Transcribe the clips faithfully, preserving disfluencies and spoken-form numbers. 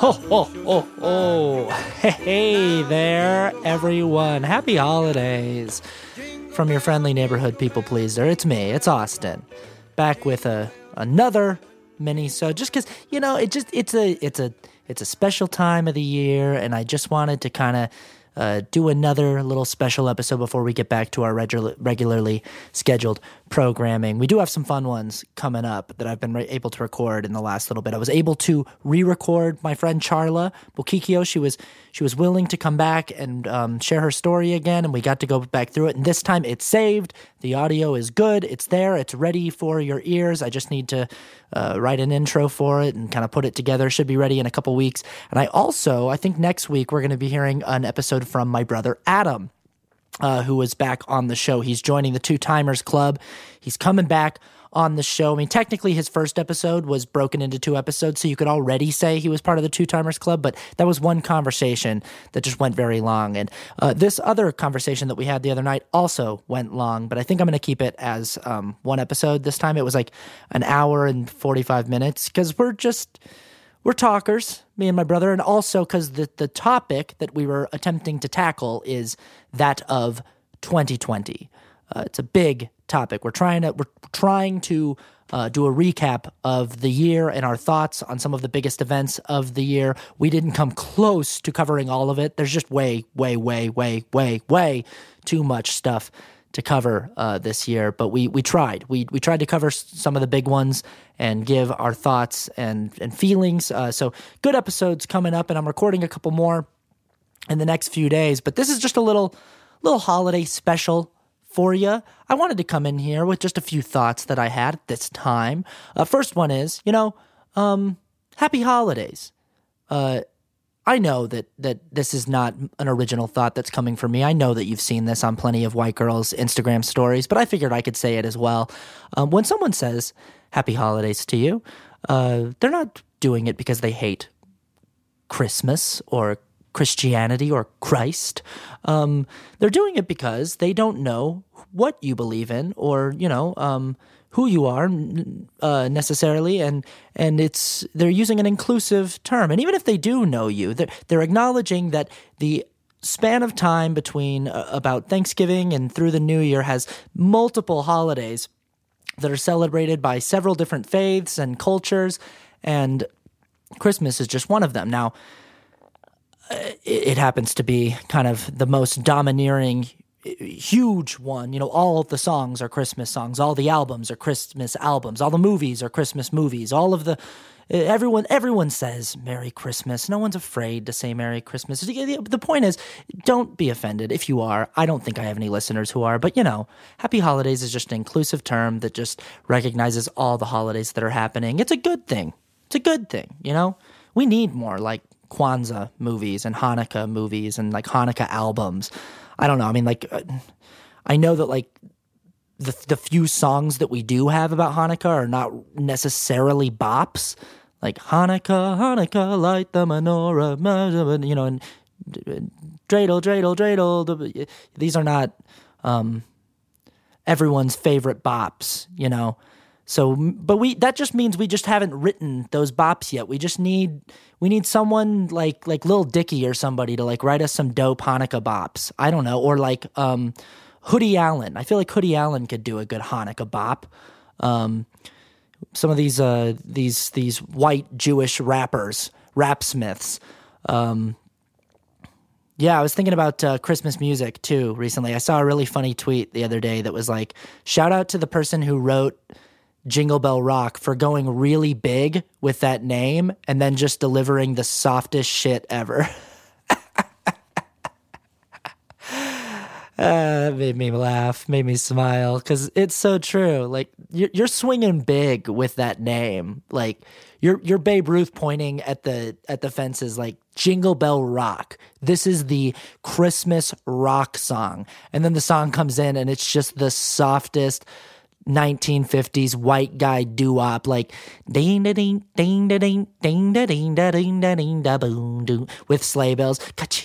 Ho, ho, ho, ho. Hey there, everyone. Happy holidays. From your friendly neighborhood people pleaser, it's me, it's Austin. Back with a another mini-so, just because, you know, it just it's a it's a it's a special time of the year, and I just wanted to kind of Uh, do another little special episode before we get back to our regular, regularly scheduled programming. We do have some fun ones coming up that I've been re- able to record in the last little bit. I was able to re-record my friend Charla Bukikio. She was she was willing to come back and um, share her story again, and we got to go back through it. And this time it's saved. The audio is good. It's there. It's ready for your ears. I just need to uh, write an intro for it and kind of put it together. Should be ready in a couple weeks. And I also, I think next week we're going to be hearing an episode from my brother Adam, uh, who is back on the show. He's joining the Two Timers Club. He's coming back on the show. I mean, technically his first episode was broken into two episodes, so you could already say he was part of the Two Timers Club, but that was one conversation that just went very long. And uh, this other conversation that we had the other night also went long, but I think I'm going to keep it as um, one episode this time. It was like an hour and forty-five minutes, because we're just... We're talkers, me and my brother, and also because the, the topic that we were attempting to tackle is that of twenty twenty. Uh, it's a big topic. We're trying to we're trying to uh, do a recap of the year and our thoughts on some of the biggest events of the year. We didn't come close to covering all of it. There's just way, way, way, way, way, way too much stuff to cover uh, this year, but we we tried. We we tried to cover some of the big ones and give our thoughts and and feelings. Uh, so good episodes coming up, and I'm recording a couple more in the next few days. But this is just a little little holiday special for you. I wanted to come in here with just a few thoughts that I had at this time. Uh, first one is, you know, um, happy holidays. Uh, I know that that this is not an original thought that's coming from me. I know that you've seen this on plenty of white girls' Instagram stories, but I figured I could say it as well. Um, when someone says happy holidays to you, uh, they're not doing it because they hate Christmas or Christianity or Christ. Um, they're doing it because they don't know what you believe in, or, you know, um, who you are uh, necessarily, and and it's they're using an inclusive term. And even if they do know you, they're, they're acknowledging that the span of time between uh, about Thanksgiving and through the New Year has multiple holidays that are celebrated by several different faiths and cultures, and Christmas is just one of them. Now, it, it happens to be kind of the most domineering, huge one. You know, all of the songs are Christmas songs. All the albums are Christmas albums. All the movies are Christmas movies. All of the everyone everyone says Merry Christmas. No one's afraid to say Merry Christmas. The point is, don't be offended if you are. I don't think I have any listeners who are, but you know, Happy Holidays is just an inclusive term that just recognizes all the holidays that are happening. It's a good thing. It's a good thing, you know? We need more like Kwanzaa movies and Hanukkah movies and like Hanukkah albums. I don't know. I mean, like, uh, I know that, like, the the few songs that we do have about Hanukkah are not necessarily bops. Like, Hanukkah, Hanukkah, light the menorah, you know, and dreidel, dreidel, dreidel. These are not um, everyone's favorite bops, you know. So, but we that just means we just haven't written those bops yet. We just need we need someone like like Lil Dicky or somebody to like write us some dope Hanukkah bops. I don't know, or like um, Hoodie Allen. I feel like Hoodie Allen could do a good Hanukkah bop. Um, some of these uh, these these white Jewish rappers, rapsmiths. Um, yeah, I was thinking about uh, Christmas music too recently. I saw a really funny tweet the other day that was like, "Shout out to the person who wrote Jingle Bell Rock for going really big with that name and then just delivering the softest shit ever." Uh, that made me laugh, made me smile, because it's so true. Like, you're, you're swinging big with that name. Like, you're you're Babe Ruth pointing at the at the fences, like, Jingle Bell Rock. This is the Christmas rock song. And then the song comes in, and it's just the softest nineteen fifties white guy doo-wop, like ding da ding ding da ding ding da ding da ding da ding da boom doo, with sleigh bells.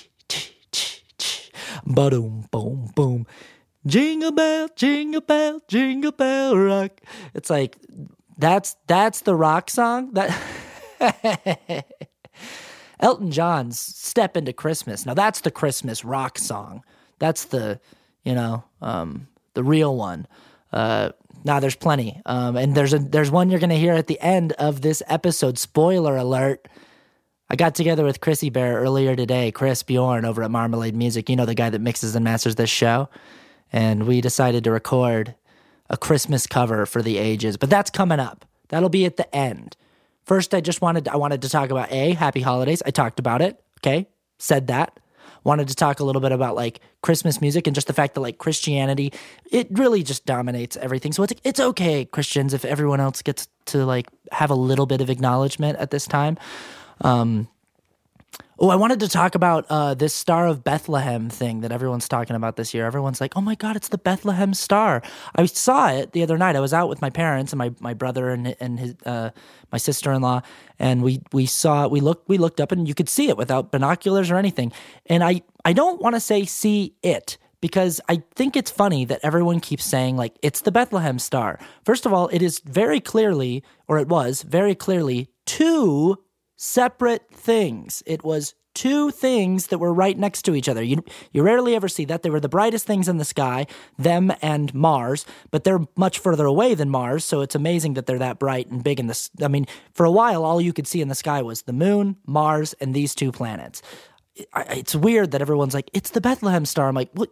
Ba-doom, boom, boom. Jingle bell, jingle bell, jingle bell rock. It's like, that's that's the rock song. That Elton John's Step Into Christmas. Now that's the Christmas rock song. That's the, you know, um, the real one. Uh, now there's plenty. Um, and there's a, there's one you're going to hear at the end of this episode. Spoiler alert. I got together with Chrissy Bear earlier today, Chris Bjorn over at Marmalade Music. You know, the guy that mixes and masters this show. And we decided to record a Christmas cover for the ages, but that's coming up. That'll be at the end. First, I just wanted, I wanted to talk about A, Happy Holidays. I talked about it. Okay. Said that. Wanted to talk a little bit about like Christmas music and just the fact that like Christianity, it really just dominates everything. So it's it's okay, Christians, if everyone else gets to like have a little bit of acknowledgement at this time. Um, oh, I wanted to talk about uh, this Star of Bethlehem thing that everyone's talking about this year. Everyone's like, oh my God, it's the Bethlehem Star. I saw it the other night. I was out with my parents and my, my brother and and his uh, my sister-in-law, and we we saw we looked we looked up and you could see it without binoculars or anything. And I I don't want to say see it, because I think it's funny that everyone keeps saying, like, it's the Bethlehem Star. First of all, it is very clearly, or it was very clearly, two separate things. It was two things that were right next to each other. You you rarely ever see that. They were the brightest things in the sky, them and Mars, but they're much further away than Mars, so it's amazing that they're that bright and big in this. I mean, for a while, all you could see in the sky was the moon, Mars, and these two planets. It's weird that everyone's like, it's the Bethlehem Star. I'm like, what?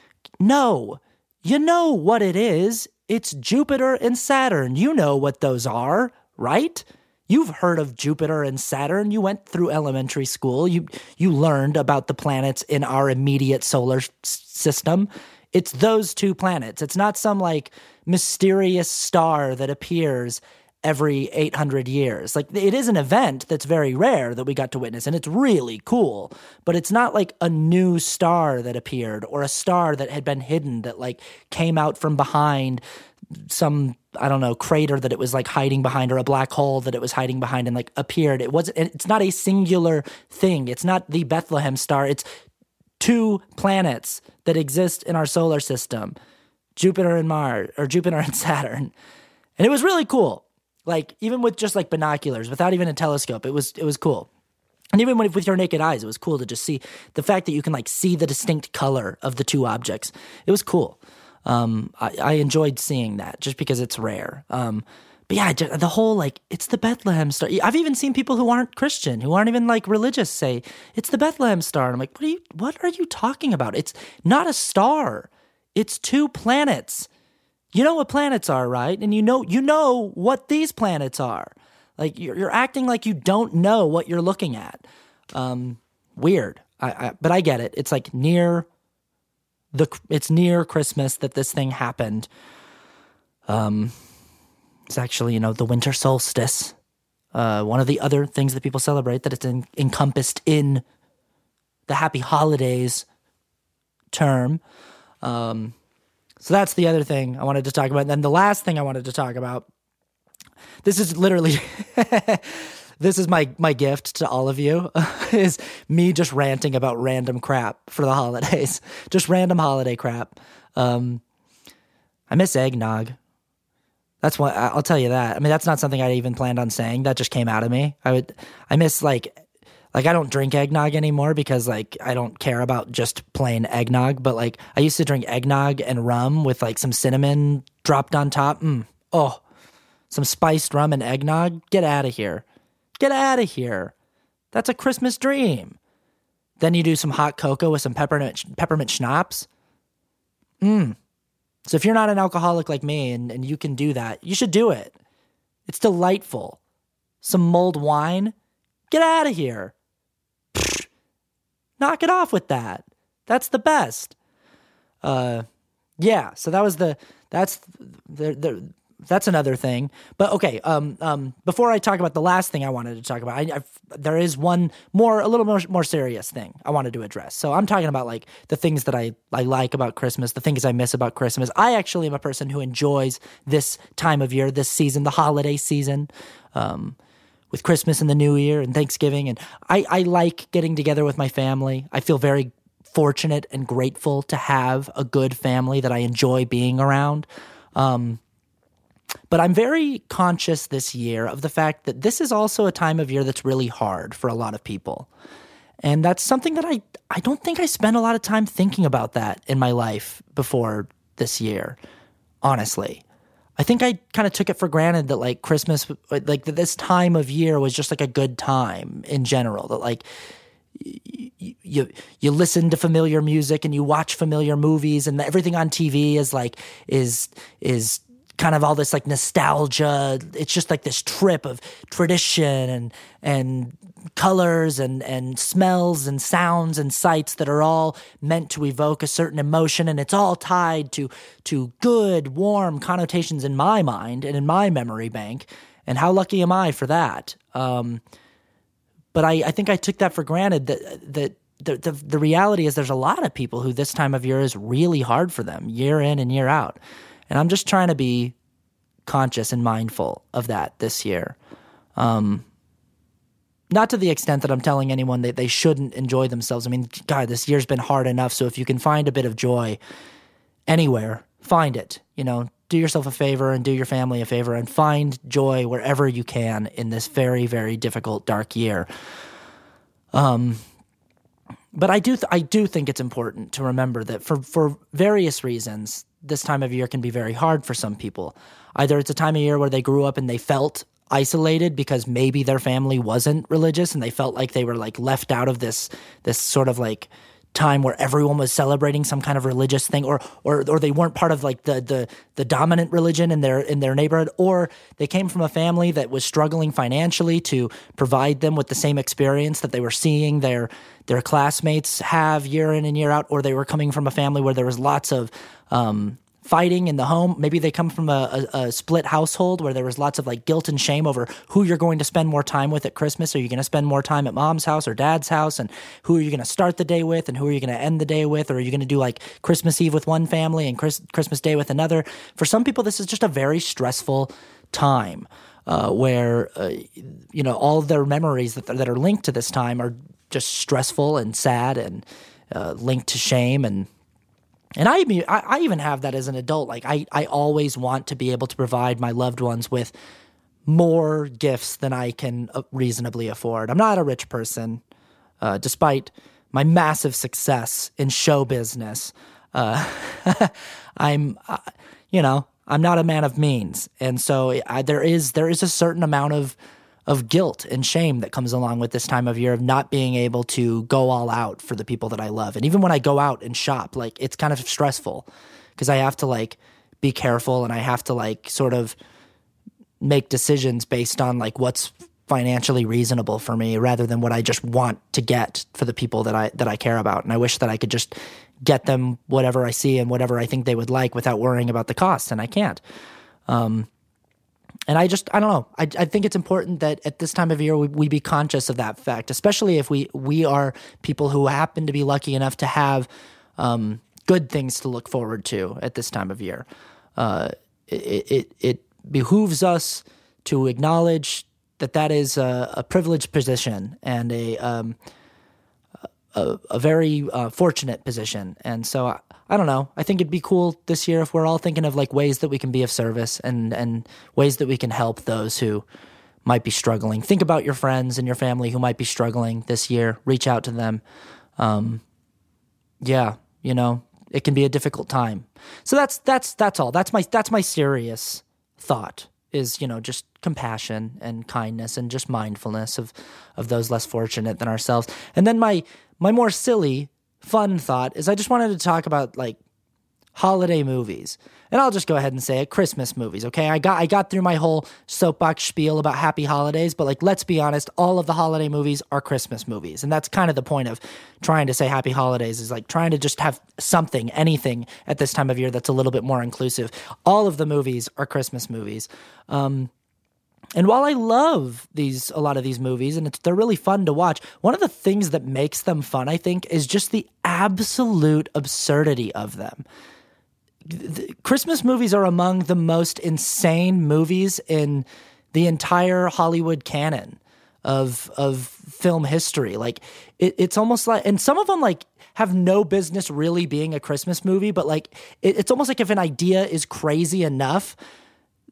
No. You know what it is. It's Jupiter and Saturn. You know what those are, right? You've heard of Jupiter and Saturn. You went through elementary school. You you learned about the planets in our immediate solar s- system. It's those two planets. It's not some like mysterious star that appears every eight hundred years. Like, it is an event that's very rare that we got to witness, and it's really cool. But it's not like a new star that appeared or a star that had been hidden that like came out from behind some, I don't know, crater that it was like hiding behind, or a black hole that it was hiding behind and like appeared. It wasn't, it's not a singular thing. It's not the Bethlehem Star. It's two planets that exist in our solar system, Jupiter and Mars, or Jupiter and Saturn. And it was really cool. Like, even with just like binoculars, without even a telescope, it was, it was cool. And even with, with your naked eyes, it was cool to just see the fact that you can like see the distinct color of the two objects. It was cool. Um, I, I enjoyed seeing that just because it's rare. Um, but yeah, just, the whole, like, it's the Bethlehem Star. I've even seen people who aren't Christian, who aren't even like religious, say it's the Bethlehem Star. And I'm like, what are you, what are you talking about? It's not a star. It's two planets. You know what planets are, right? And you know, you know what these planets are. Like, you're, you're acting like you don't know what you're looking at. Um, weird. I, I, but I get it. It's like near The, it's near Christmas that this thing happened. Um, it's actually, you know, the winter solstice. Uh, one of the other things that people celebrate, that it's in, encompassed in the Happy Holidays term. Um, so that's the other thing I wanted to talk about. And then the last thing I wanted to talk about, this is literally... This is my my gift to all of you, is me just ranting about random crap for the holidays. Just random holiday crap. Um, I miss eggnog. That's what, I'll tell you that. I mean, that's not something I even planned on saying. That just came out of me. I would, I miss like, like I don't drink eggnog anymore because like I don't care about just plain eggnog. But like I used to drink eggnog and rum with like some cinnamon dropped on top. Mm, oh, some spiced rum and eggnog. Get out of here. Get out of here. That's a Christmas dream. Then you do some hot cocoa with some peppermint peppermint schnapps. Mmm. So if you're not an alcoholic like me and, and you can do that, you should do it. It's delightful. Some mulled wine. Get out of here. Pfft. Knock it off with that. That's the best. Uh, yeah, so that was the, that's the, the, That's another thing. But okay, um, um, before I talk about the last thing I wanted to talk about, I, I've, there is one more, a little more, more serious thing I wanted to address. So I'm talking about like the things that I, I like about Christmas, the things I miss about Christmas. I actually am a person who enjoys this time of year, this season, the holiday season, um, with Christmas and the New Year and Thanksgiving. And I, I like getting together with my family. I feel very fortunate and grateful to have a good family that I enjoy being around. Um, but I'm very conscious this year of the fact that this is also a time of year that's really hard for a lot of people. And that's something that I, I don't think I spent a lot of time thinking about that in my life before this year, honestly. I think I kind of took it for granted that like Christmas, like that this time of year was just like a good time in general, that like you, you, you listen to familiar music and you watch familiar movies and everything on T V is like, is, is kind of all this like nostalgia. It's just like this trip of tradition and, and colors and, and smells and sounds and sights that are all meant to evoke a certain emotion. And it's all tied to, to good, warm connotations in my mind and in my memory bank. And how lucky am I for that? Um, but I, I think I took that for granted that, that the, the, the reality is there's a lot of people who this time of year is really hard for them year in and year out. And I'm just trying to be conscious and mindful of that this year. Um, Not to the extent that I'm telling anyone that they shouldn't enjoy themselves. I mean, God, this year's been hard enough. So if you can find a bit of joy anywhere, find it. You know, do yourself a favor and do your family a favor and find joy wherever you can in this very, very difficult, dark year. Um, but I do, th- I do think it's important to remember that for, for various reasons, this time of year can be very hard for some people. Either it's a time of year where they grew up and they felt isolated because maybe their family wasn't religious and they felt like they were like left out of this this sort of like time where everyone was celebrating some kind of religious thing, or or or they weren't part of like the the the dominant religion in their in their neighborhood, or they came from a family that was struggling financially to provide them with the same experience that they were seeing their their classmates have year in and year out, or they were coming from a family where there was lots of um fighting in the home. Maybe they come from a, a, a split household where there was lots of like guilt and shame over who you're going to spend more time with at Christmas. Are you going to spend more time at mom's house or dad's house? And who are you going to start the day with? And who are you going to end the day with? Or are you going to do like Christmas Eve with one family and Chris, Christmas Day with another? For some people, this is just a very stressful time uh, where, uh, you know, all of their memories that, that are linked to this time are just stressful and sad and uh, linked to shame. And And I, I even have that as an adult. Like I, I always want to be able to provide my loved ones with more gifts than I can reasonably afford. I'm not a rich person, uh, despite my massive success in show business. Uh, I'm, uh, you know, I'm not a man of means, and so I, there is there is a certain amount of of guilt and shame that comes along with this time of year of not being able to go all out for the people that I love. And even when I go out and shop, like it's kind of stressful because I have to like be careful and I have to like sort of make decisions based on like what's financially reasonable for me rather than what I just want to get for the people that I, that I care about. And I wish that I could just get them whatever I see and whatever I think they would like without worrying about the cost. And I can't. Um, And I just, I don't know. I, I think it's important that at this time of year, we, we be conscious of that fact, especially if we, we are people who happen to be lucky enough to have um, good things to look forward to at this time of year. Uh, it, it, it behooves us to acknowledge that that is a, a privileged position and a, um, a, a very uh, fortunate position. And so I, I don't know. I think it'd be cool this year if we're all thinking of like ways that we can be of service and, and ways that we can help those who might be struggling. Think about your friends and your family who might be struggling this year. Reach out to them. Um, yeah, you know, it can be a difficult time. So that's that's that's all. That's my that's my serious thought is, you know, just compassion and kindness and just mindfulness of of those less fortunate than ourselves. And then my my more silly fun thought is I just wanted to talk about like holiday movies, and I'll just go ahead and say it, Christmas movies. Okay. I got, I got through my whole soapbox spiel about happy holidays, but like, let's be honest, all of the holiday movies are Christmas movies. And that's kind of the point of trying to say happy holidays is like trying to just have something, anything at this time of year that's a little bit more inclusive. All of the movies are Christmas movies. Um, And while I love these, a lot of these movies, and it's, they're really fun to watch, one of the things that makes them fun, I think, is just the absolute absurdity of them. The Christmas movies are among the most insane movies in the entire Hollywood canon of of film history. Like it, it's almost like, and some of them like have no business really being a Christmas movie, but like it, it's almost like if an idea is crazy enough,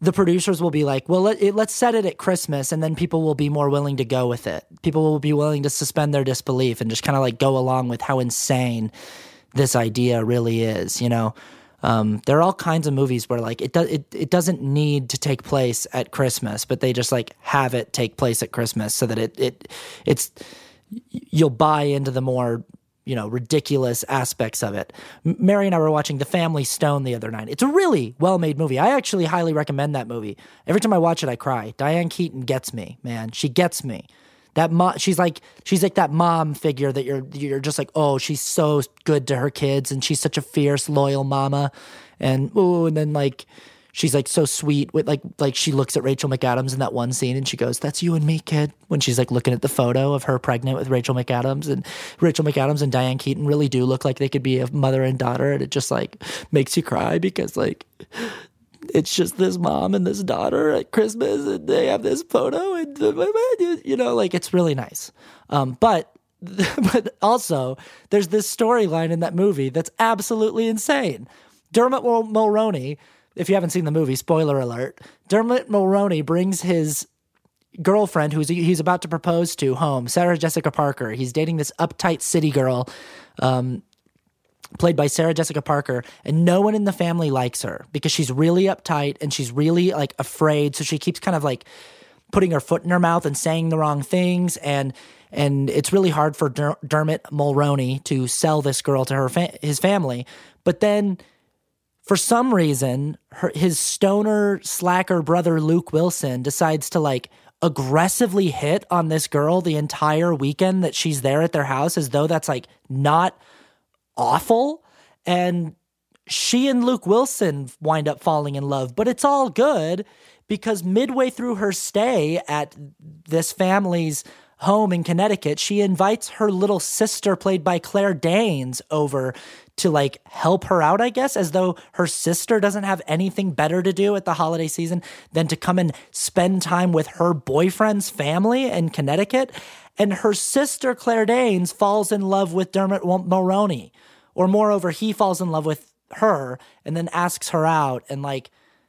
the producers will be like, well, let, it, let's set it at Christmas, and then people will be more willing to go with it. People will be willing to suspend their disbelief and just kind of like go along with how insane this idea really is, you know? Um, there are all kinds of movies where like it, do, it it doesn't need to take place at Christmas, but they just like have it take place at Christmas so that it it it's you'll buy into the more, you know, ridiculous aspects of it. Mary and I were watching The Family Stone the other night. It's a really well-made movie. I actually highly recommend that movie. Every time I watch it, I cry. Diane Keaton gets me, man. She gets me. That mo- she's like she's like that mom figure that you're you're just like, oh, she's so good to her kids, and she's such a fierce, loyal mama, and ooh, and then like she's like so sweet with like like she looks at Rachel McAdams in that one scene and she goes, "That's you and me, kid." When she's like looking at the photo of her pregnant with Rachel McAdams, and Rachel McAdams and Diane Keaton really do look like they could be a mother and daughter, and it just like makes you cry because like it's just this mom and this daughter at Christmas, and they have this photo, and you know, like it's really nice. Um, but but also there's this storyline in that movie that's absolutely insane. Dermot Mulroney, if you haven't seen the movie, spoiler alert, Dermot Mulroney brings his girlfriend, who's he's about to propose to, home, Sarah Jessica Parker. He's dating this uptight city girl, um, played by Sarah Jessica Parker, and no one in the family likes her because she's really uptight and she's really like afraid. So she keeps kind of like putting her foot in her mouth and saying the wrong things, and and it's really hard for Der- Dermot Mulroney to sell this girl to her fa- his family. But then, for some reason, her, his stoner slacker brother Luke Wilson decides to like aggressively hit on this girl the entire weekend that she's there at their house, as though that's like not awful. And she and Luke Wilson wind up falling in love, but it's all good because midway through her stay at this family's home in Connecticut, she invites her little sister, played by Claire Danes, over to like help her out, I guess, as though her sister doesn't have anything better to do at the holiday season than to come and spend time with her boyfriend's family in Connecticut. And her sister, Claire Danes, falls in love with Dermot Mulroney. Or moreover, he falls in love with her and then asks her out. And like,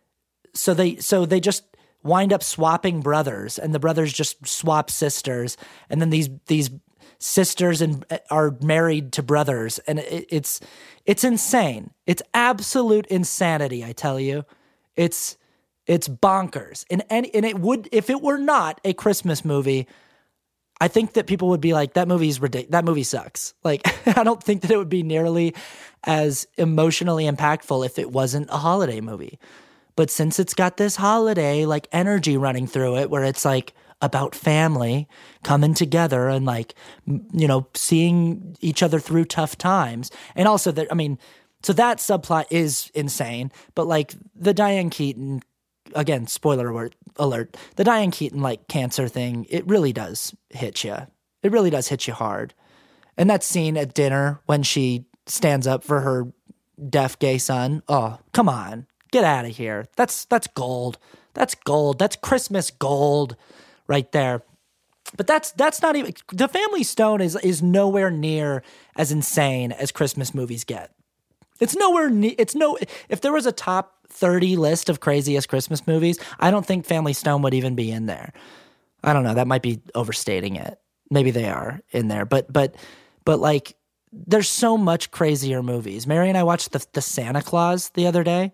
so they, so they just wind up swapping brothers, and the brothers just swap sisters. And then these, these sisters and are married to brothers. And it, it's, it's insane. It's absolute insanity. I tell you, it's, it's bonkers. And, and, and it would, if it were not a Christmas movie, I think that people would be like, that movie's ridiculous. That movie sucks. Like, I don't think that it would be nearly as emotionally impactful if it wasn't a holiday movie. But since it's got this holiday, like, energy running through it, where it's like about family coming together and like, you know, seeing each other through tough times. And also that, I mean, so that subplot is insane, but like the Diane Keaton, again, spoiler alert, alert, the Diane Keaton, like, cancer thing, it really does hit you. It really does hit you hard. And that scene at dinner when she stands up for her deaf gay son, oh, come on, get out of here. That's, that's gold. That's gold. That's Christmas gold right there. But that's, that's not even, The Family Stone is, is nowhere near as insane as Christmas movies get. It's nowhere near, it's no, if there was a top thirty list of craziest Christmas movies, I don't think Family Stone would even be in there. I don't know. That might be overstating it. Maybe they are in there, but, but, but like, there's so much crazier movies. Mary and I watched the, the Santa Claus the other day.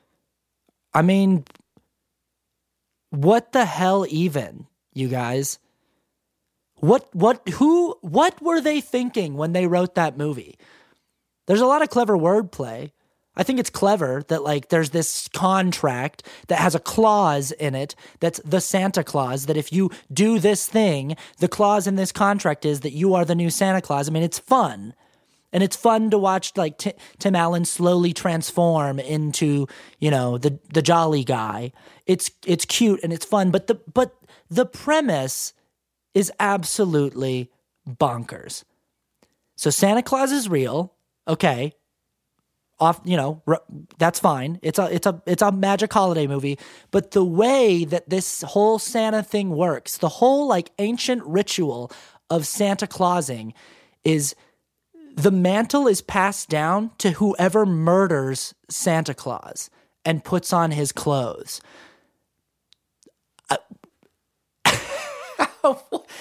I mean, what the hell even, you guys? What, what, who, what were they thinking when they wrote that movie? There's a lot of clever wordplay. I think it's clever that, like, there's this contract that has a clause in it that's the Santa Claus, that if you do this thing, the clause in this contract is that you are the new Santa Claus. I mean, it's fun. And it's fun to watch, like, T- Tim Allen slowly transform into, you know, the the jolly guy. It's it's cute and it's fun, but the but the premise is absolutely bonkers. So Santa Claus is real. Okay. Off, you know, that's fine. It's a, it's a, it's a magic holiday movie. But the way that this whole Santa thing works, the whole like ancient ritual of Santa Clausing, is the mantle is passed down to whoever murders Santa Claus and puts on his clothes. Uh,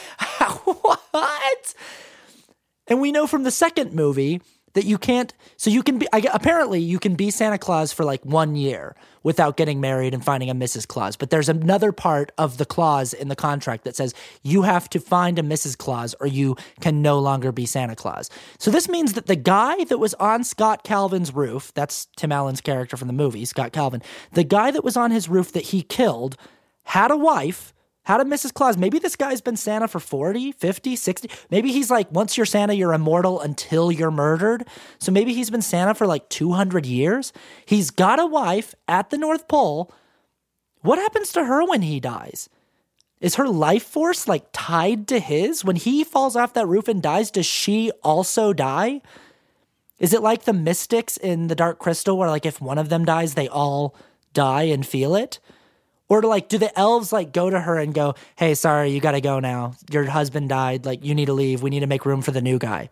what? And we know from the second movie that you can't, so you can be, I, apparently you can be Santa Claus for like one year without getting married and finding a Missus Claus. But there's another part of the clause in the contract that says you have to find a Missus Claus or you can no longer be Santa Claus. So this means that the guy that was on Scott Calvin's roof, that's Tim Allen's character from the movie, Scott Calvin, the guy that was on his roof that he killed had a wife, had a Missus Claus. Maybe this guy's been Santa for forty, fifty, sixty. Maybe he's like, once you're Santa, you're immortal until you're murdered. So maybe he's been Santa for like two hundred years. He's got a wife at the North Pole. What happens to her when he dies? Is her life force like tied to his? When he falls off that roof and dies, does she also die? Is it like the mystics in the Dark Crystal where like if one of them dies, they all die and feel it? Or to like, do the elves like go to her and go, hey, sorry, you got to go now. Your husband died. Like, you need to leave. We need to make room for the new guy.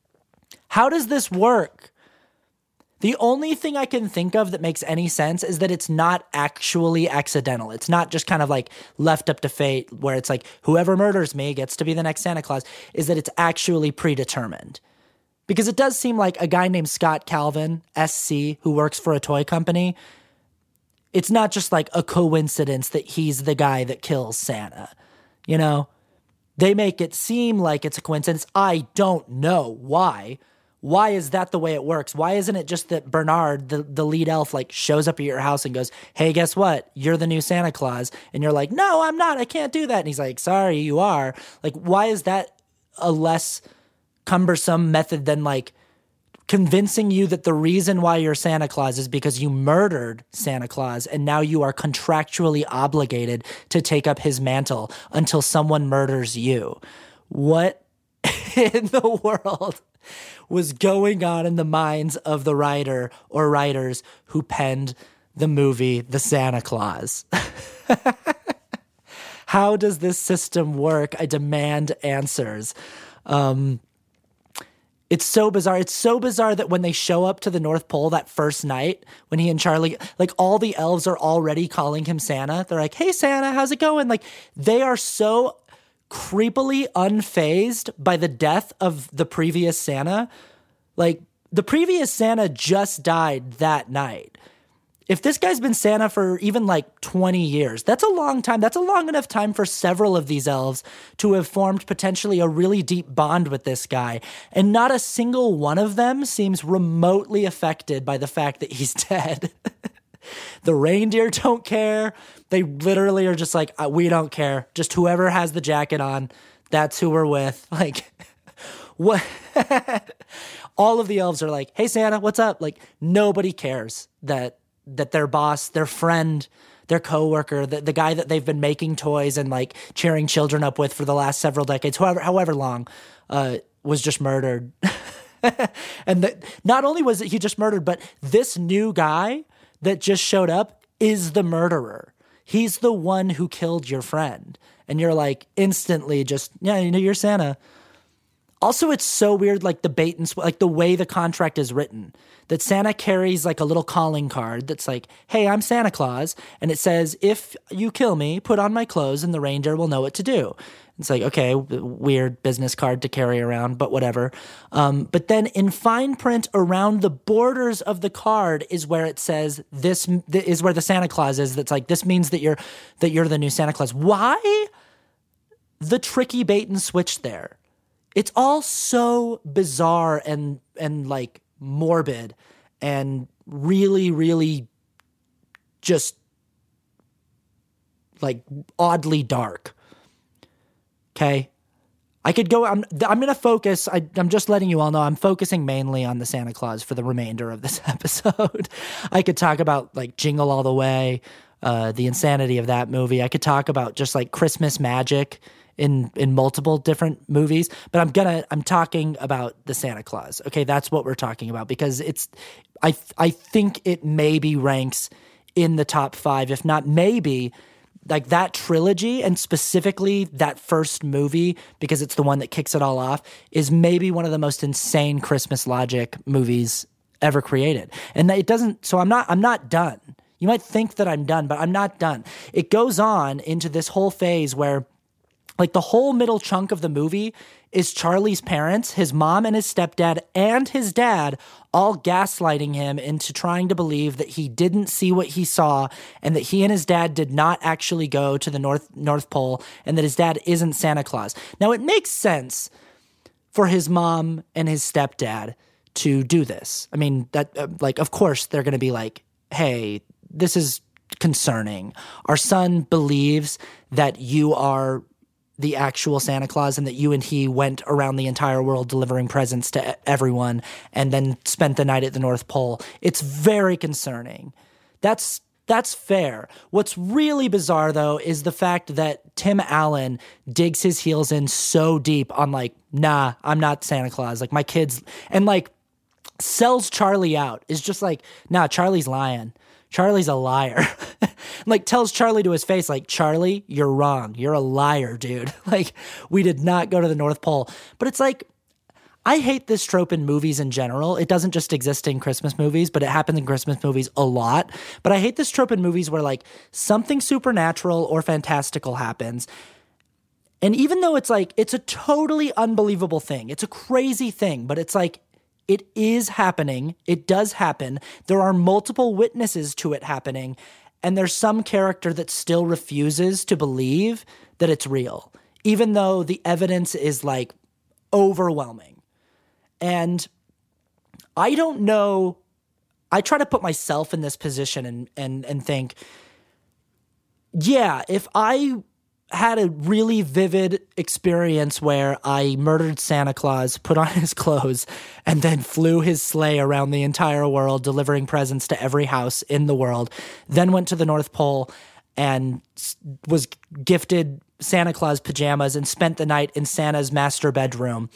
How does this work? The only thing I can think of that makes any sense is that it's not actually accidental. It's not just kind of like left up to fate where it's like, whoever murders me gets to be the next Santa Claus, is that it's actually predetermined. Because it does seem like a guy named Scott Calvin, S C, who works for a toy company, it's not just like a coincidence that he's the guy that kills Santa. You know, they make it seem like it's a coincidence. I don't know why. Why is that the way it works? Why isn't it just that Bernard, the, the lead elf, like shows up at your house and goes, hey, guess what? You're the new Santa Claus. And you're like, no, I'm not. I can't do that. And he's like, sorry, you are. Like, why is that a less cumbersome method than like convincing you that the reason why you're Santa Claus is because you murdered Santa Claus and now you are contractually obligated to take up his mantle until someone murders you? What in the world was going on in the minds of the writer or writers who penned the movie The Santa Claus? How does this system work? I demand answers. Um, It's so bizarre. It's so bizarre that when they show up to the North Pole that first night, when he and Charlie, like all the elves are already calling him Santa. They're like, hey, Santa, how's it going? Like they are so creepily unfazed by the death of the previous Santa. Like the previous Santa just died that night. If this guy's been Santa for even like twenty years, that's a long time. That's a long enough time for several of these elves to have formed potentially a really deep bond with this guy. And not a single one of them seems remotely affected by the fact that he's dead. The reindeer don't care. They literally are just like, we don't care. Just whoever has the jacket on, that's who we're with. Like, what? All of the elves are like, hey, Santa, what's up? Like, nobody cares that that their boss, their friend, their coworker, the, the guy that they've been making toys and like cheering children up with for the last several decades, however however long, uh, was just murdered. And that not only was he just murdered, but this new guy that just showed up is the murderer. He's the one who killed your friend. And you're like instantly just, yeah, you know, you're Santa. Also, it's so weird, like the bait and sw- like the way the contract is written, that Santa carries like a little calling card that's like, hey, I'm Santa Claus. And it says, if you kill me, put on my clothes and the reindeer will know what to do. It's like, okay, weird business card to carry around, but whatever. Um, but then in fine print around the borders of the card is where it says this th- is where the Santa Claus is. That's like, this means that you're, that you're the new Santa Claus. Why the tricky bait and switch there? It's all so bizarre and and like morbid and really, really just like oddly dark. Okay? I could go, I'm I'm going to focus, I, I'm just letting you all know, I'm focusing mainly on the Santa Claus for the remainder of this episode. I could talk about like Jingle All the Way, uh, the insanity of that movie. I could talk about just like Christmas magic in in multiple different movies, but I'm gonna I'm talking about the Santa Claus. Okay, that's what we're talking about because it's I I think it maybe ranks in the top five, if not maybe, like that trilogy and specifically that first movie, because it's the one that kicks it all off, is maybe one of the most insane Christmas logic movies ever created. And it doesn't. So I'm not I'm not done. You might think that I'm done, but I'm not done. It goes on into this whole phase where, like, the whole middle chunk of the movie is Charlie's parents, his mom and his stepdad and his dad, all gaslighting him into trying to believe that he didn't see what he saw and that he and his dad did not actually go to the North North Pole and that his dad isn't Santa Claus. Now, it makes sense for his mom and his stepdad to do this. I mean, that uh, like, of course, they're going to be like, hey, this is concerning. Our son believes that you are the actual Santa Claus and that you and he went around the entire world delivering presents to everyone and then spent the night at the North Pole. It's very concerning. That's that's fair. What's really bizarre, though, is the fact that Tim Allen digs his heels in so deep on, like, nah, I'm not Santa Claus. Like, my kids, and, like, sells Charlie out. Is just like, nah, Charlie's lying. Charlie's a liar. Like, tells Charlie to his face, like, Charlie, you're wrong. You're a liar, dude. Like, we did not go to the North Pole. But it's like, I hate this trope in movies in general. It doesn't just exist in Christmas movies, but it happens in Christmas movies a lot. But I hate this trope in movies where, like, something supernatural or fantastical happens. And even though it's like, it's a totally unbelievable thing, it's a crazy thing, but it's like, it is happening. It does happen. There are multiple witnesses to it happening. And there's some character that still refuses to believe that it's real, even though the evidence is, like, overwhelming. And I don't know. I try to put myself in this position and and and think, yeah, if I had a really vivid experience where I murdered Santa Claus, put on his clothes, and then flew his sleigh around the entire world, delivering presents to every house in the world, then went to the North Pole and was gifted Santa Claus pajamas and spent the night in Santa's master bedroom,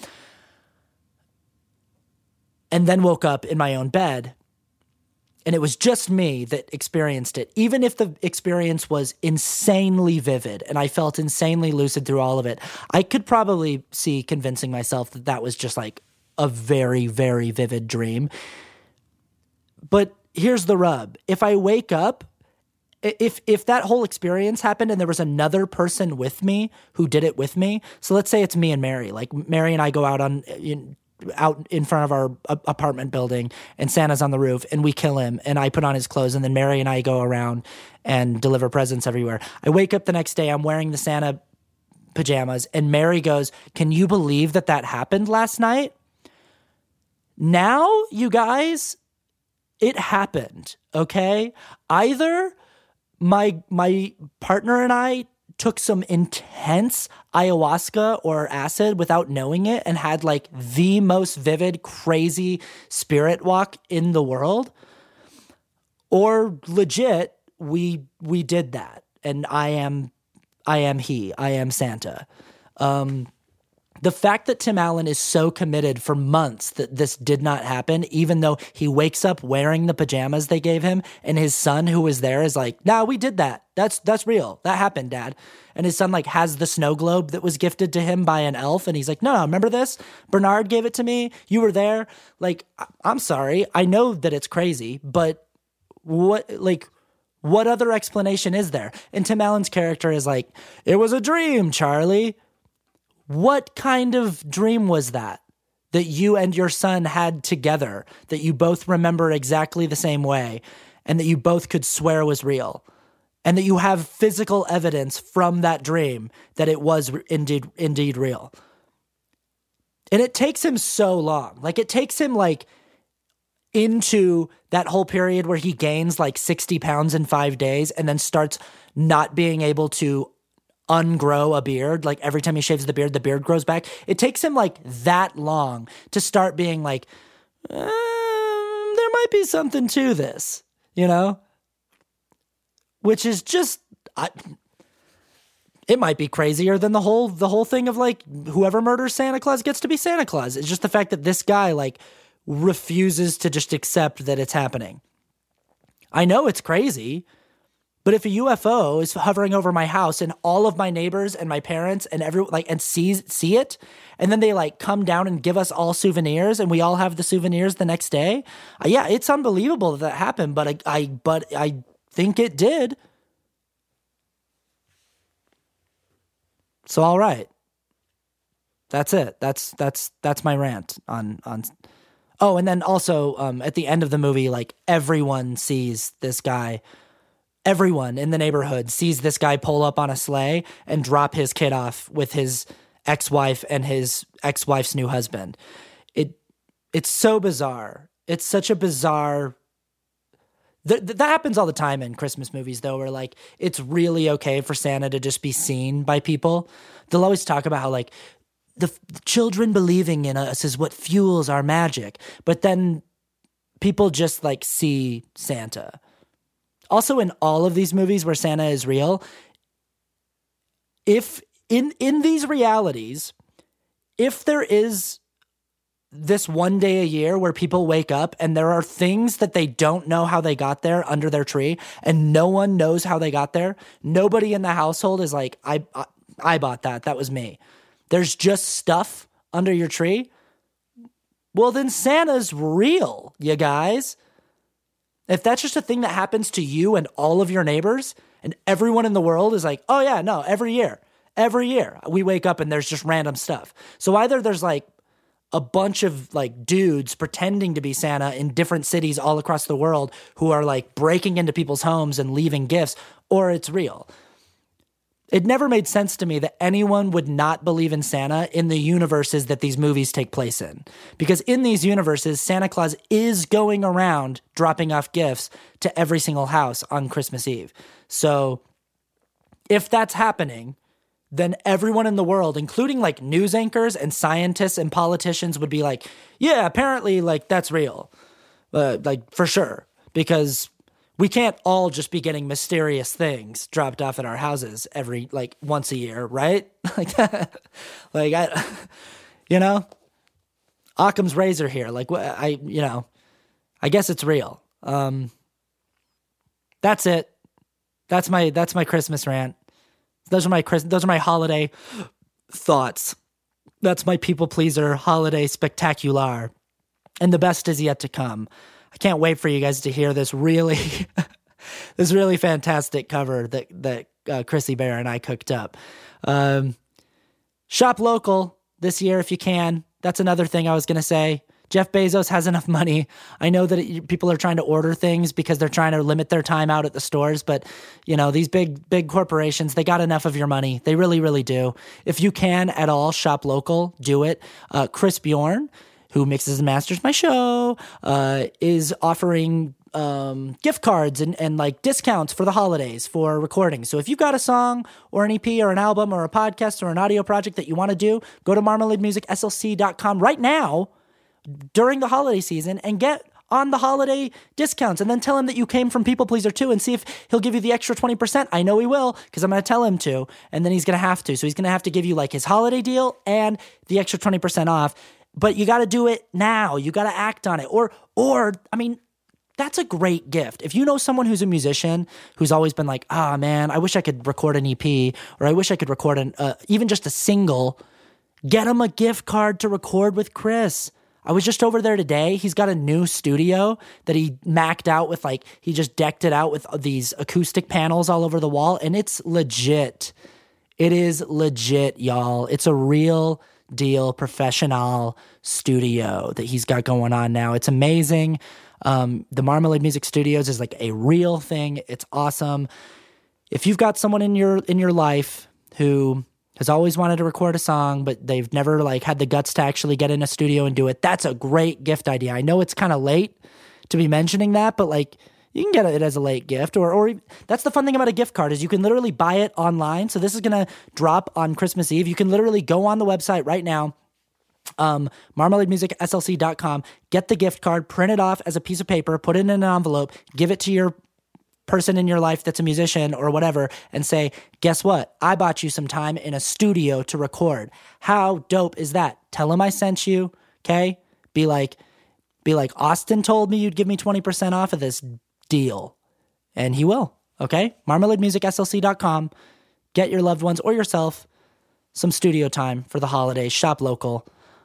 and then woke up in my own bed, and it was just me that experienced it, even if the experience was insanely vivid and I felt insanely lucid through all of it, I could probably see convincing myself that that was just like a very, very vivid dream. But here's the rub. If I wake up, if if that whole experience happened and there was another person with me who did it with me, so let's say it's me and Mary, like Mary and I go out on... You, out in front of our apartment building and Santa's on the roof and we kill him and I put on his clothes and then Mary and I go around and deliver presents everywhere. I wake up the next day, I'm wearing the Santa pajamas and Mary goes, can you believe that that happened last night? Now, you guys, it happened, okay? Either my my partner and I took some intense ayahuasca or acid without knowing it and had like the most vivid, crazy spirit walk in the world, or legit, we we did that, and I am I am he, I am Santa. Um, the fact that Tim Allen is so committed for months that this did not happen, even though he wakes up wearing the pajamas they gave him, and his son who was there is like, nah, we did that. That's that's real. That happened, Dad. And his son like has the snow globe that was gifted to him by an elf, and he's like, no, no, remember this? Bernard gave it to me. You were there. Like, I'm sorry. I know that it's crazy, but what, like, what other explanation is there? And Tim Allen's character is like, it was a dream, Charlie. What kind of dream was that that you and your son had together, that you both remember exactly the same way, and that you both could swear was real, and that you have physical evidence from that dream that it was indeed indeed real? And it takes him so long. Like, it takes him like into that whole period where he gains like sixty pounds in five days and then starts not being able to ungrow a beard. Like, every time he shaves the beard, the beard grows back. It takes him like that long to start being like, um, there might be something to this, you know? Which is just, I, it might be crazier than the whole the whole thing of like, whoever murders Santa Claus gets to be Santa Claus. It's just the fact that this guy like refuses to just accept that it's happening. I know it's crazy, but if a U F O is hovering over my house and all of my neighbors and my parents and every like and sees see it, and then they like come down and give us all souvenirs and we all have the souvenirs the next day, uh, yeah, it's unbelievable that that happened. But I, I but I think it did. So, all right. That's it. That's that's that's my rant on on. Oh, and then also um, at the end of the movie, like everyone sees this guy. Everyone in the neighborhood sees this guy pull up on a sleigh and drop his kid off with his ex-wife and his ex-wife's new husband. It it's so bizarre. It's such a bizarre. Th- that happens all the time in Christmas movies, though, where like it's really okay for Santa to just be seen by people. They'll always talk about how like. The, the children believing in us is what fuels our magic. But then people just like see Santa. Also in all of these movies where Santa is real, if in, in these realities, if there is this one day a year where people wake up and there are things that they don't know how they got there under their tree and no one knows how they got there, nobody in the household is like, I, I, I bought that. That was me. There's just stuff under your tree. Well, then Santa's real, you guys. If that's just a thing that happens to you and all of your neighbors and everyone in the world is like, oh yeah, no, every year, every year we wake up and there's just random stuff. So either there's like a bunch of like dudes pretending to be Santa in different cities all across the world who are like breaking into people's homes and leaving gifts, or it's real. It never made sense to me that anyone would not believe in Santa in the universes that these movies take place in. Because in these universes, Santa Claus is going around dropping off gifts to every single house on Christmas Eve. So if that's happening, then everyone in the world, including like news anchors and scientists and politicians, would be like, yeah, apparently like that's real. Uh, like for sure. Because we can't all just be getting mysterious things dropped off at our houses every, like, once a year, right? like, like I, you know, Occam's razor here. Like, I, you know, I guess it's real. Um, that's it. That's my, that's my Christmas rant. Those are my, those are my holiday thoughts. That's my people pleaser holiday spectacular. And the best is yet to come. I can't wait for you guys to hear this really, this really fantastic cover that that uh, Chrissy Bear and I cooked up. Um, shop local this year if you can. That's another thing I was going to say. Jeff Bezos has enough money. I know that it, people are trying to order things because they're trying to limit their time out at the stores, but you know, these big, big corporations, they got enough of your money. They really, really do. If you can at all shop local, do it. Uh, Chris Bjorn, who mixes and masters my show, uh, is offering um, gift cards and, and like discounts for the holidays for recording. So if you've got a song or an E P or an album or a podcast or an audio project that you want to do, go to marmalade music s l c dot com right now during the holiday season and get on the holiday discounts, and then tell him that you came from People Pleaser too and see if he'll give you the extra twenty percent. I know he will, because I'm going to tell him to, and then he's going to have to. So he's going to have to give you like his holiday deal and the extra twenty percent off. But you got to do it now. You got to act on it. Or, or, I mean, that's a great gift. If you know someone who's a musician who's always been like, ah, oh, man, I wish I could record an E P, or I wish I could record an, uh, even just a single, get him a gift card to record with Chris. I was just over there today. He's got a new studio that he macked out with, like, he just decked it out with these acoustic panels all over the wall, and it's legit. It is legit, y'all. It's a real deal professional studio that he's got going on now. It's amazing. Um, the Marmalade Music Studios is like a real thing. It's awesome. If you've got someone in your in your life who has always wanted to record a song, but they've never like had the guts to actually get in a studio and do it, that's a great gift idea. I know it's kind of late to be mentioning that, but like you can get it as a late gift, or or that's the fun thing about a gift card is you can literally buy it online. So this is going to drop on Christmas Eve. You can literally go on the website right now, um, marmalade music s l c dot com, get the gift card, print it off as a piece of paper, put it in an envelope, give it to your person in your life that's a musician or whatever, and say, guess what? I bought you some time in a studio to record. How dope is that? Tell them I sent you, okay? Be like, be like, Austin told me you'd give me twenty percent off of this deal, and he will, okay? marmalade music s l c dot com. Get your loved ones or yourself some studio time for the holidays. Shop local.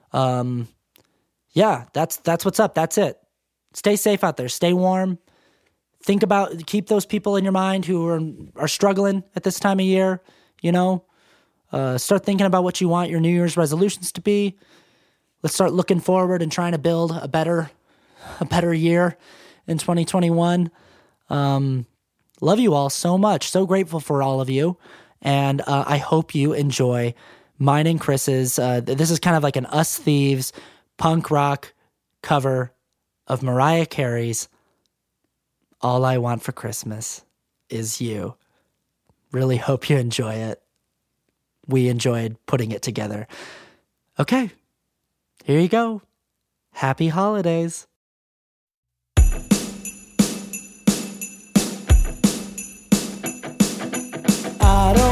Um, yeah, that's that's what's up. That's it. Stay safe out there. Stay warm. think about, keep those people in your mind who are, are struggling at this time of year, you know, uh, start thinking about what you want your New Year's resolutions to be. Let's start looking forward and trying to build a better, a better year in twenty twenty-one. Um, love you all so much. So grateful for all of you. And uh, I hope you enjoy mine and Chris's. Uh, this is kind of like an Us Thieves punk rock cover of Mariah Carey's All I Want for Christmas Is You. Really hope you enjoy it. We enjoyed putting it together. Okay, here you go. Happy holidays. I don't